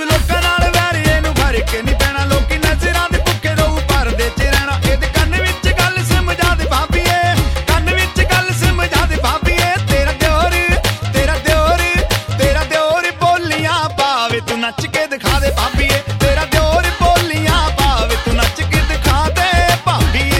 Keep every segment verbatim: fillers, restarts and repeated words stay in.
ਲੋਕਾਂ ਨਾਲ ਵੈਰ ਇਹਨੂੰ ਭਰ ਕੇ ਨਹੀਂ ਪੈਣਾ ਲੋਕੀ ਨਜ਼ਰਾਂ ਦੇ ਭੁੱਖੇ ਰਹੂ ਪਰਦੇ 'ਚ ਰਹਿਣਾ ਇਹਦੇ ਕੰਨ ਵਿੱਚ ਗੱਲ ਸਮਝਾ ਦੇ ਭਾਬੀਏ ਕੰਨ ਵਿੱਚ ਗੱਲ ਸਮਝਾ ਦੇ ਭਾਬੀਏ ਤੇਰਾ ਦਿਓਰ ਤੇਰਾ ਦਿਓਰ ਤੇਰਾ ਦਿਓਰ ਬੋਲੀਆਂ ਪਾਵੇ ਤੂੰ ਨੱਚ ਕੇ ਦਿਖਾ ਦੇ ਭਾਬੀਏ ਤੇਰਾ ਦਿਓਰ ਬੋਲੀਆਂ ਪਾਵੇ ਤੂੰ ਨੱਚ ਕੇ ਦਿਖਾ ਦੇ ਭਾਬੀਏ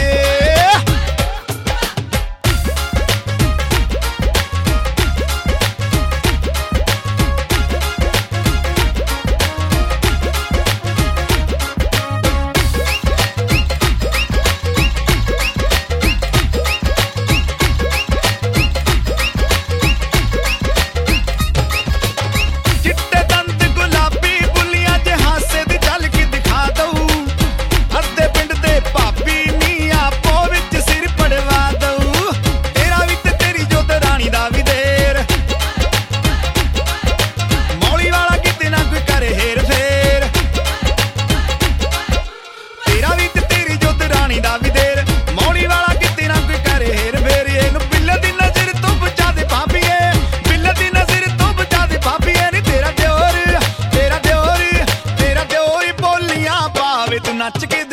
ਨੱਚ ਕੇ